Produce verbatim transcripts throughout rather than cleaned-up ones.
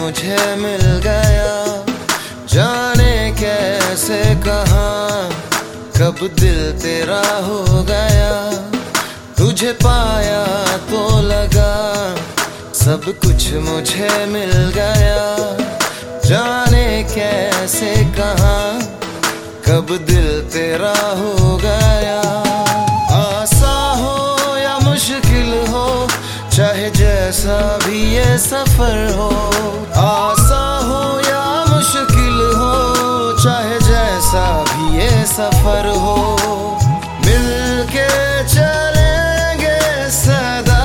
मुझे मिल गया, जाने कैसे कहाँ कब दिल तेरा हो गया। तुझे पाया तो लगा सब कुछ मुझे मिल गया, जाने कैसे कहाँ कब दिल तेरा हो गया। आसा हो या मुश्किल हो, चाहे जैसा भी ये सफर हो। आसा हो या मुश्किल हो, चाहे जैसा भी ये सफर हो। मिलके चलेंगे सदा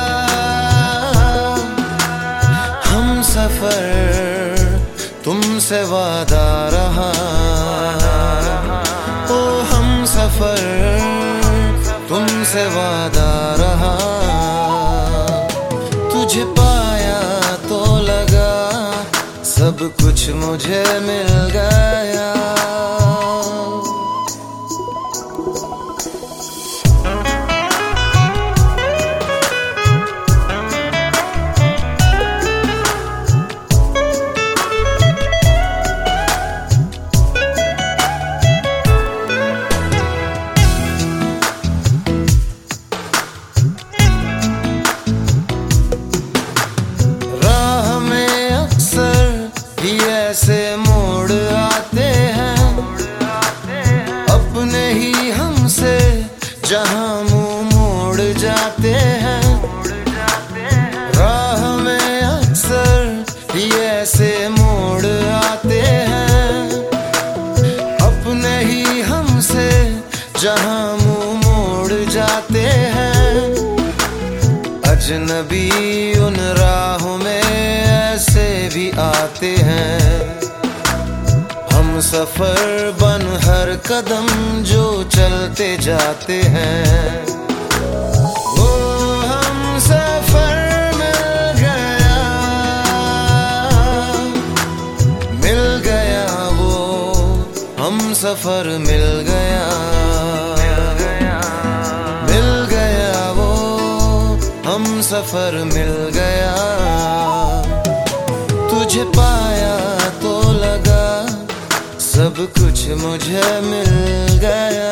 हम सफर, तुमसे वादा रहा। ओ हम सफर, तुमसे वादा रहा। तुझे पाया तो लगा सब कुछ मुझे मिल गया। ऐसे मोड़ आते हैं अपने ही हमसे, जहां मुंह मोड़ जाते हैं। राह में अक्सर ही ऐसे मोड़ आते हैं अपने ही हमसे, जहां मुंह मोड़ जाते हैं। अजनबी उन राहों में ऐसे भी आते हैं, हम सफर बन हर कदम जो चलते जाते हैं। वो हम सफर मिल गया, मिल गया वो हम सफर मिल गया, मिल गया वो हम सफर मिल गया। तुझे पाया तो लगा सब कुछ मुझे मिल गया।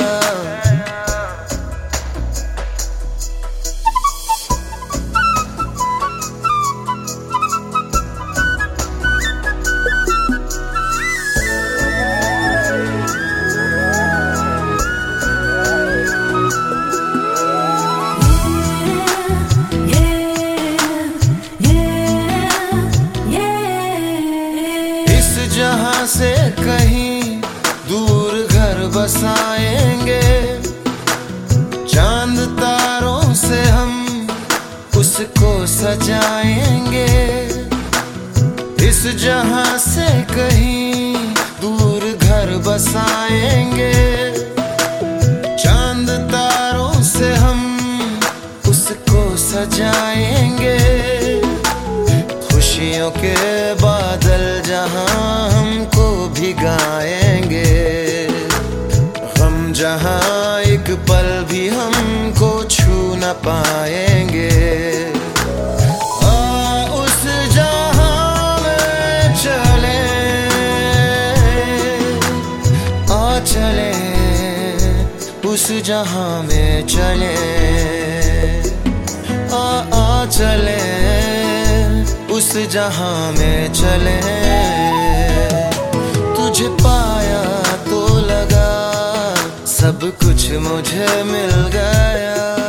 जहां से कहीं दूर घर बसाएंगे, चांद तारों से हम उसको सजाएंगे। इस जहां से कहीं दूर घर बसाएंगे, चांद तारों से हम उसको सजाएंगे। खुशियों के बादल जहां हमको भिगाएंगे, हम जहां एक पल भी हमको छू न पाएंगे। आ उस जहां में चले, आ चले उस जहां में चले, आ आ चले उस जहां में चले। तुझे पाया तो लगा सब कुछ मुझे मिल गया।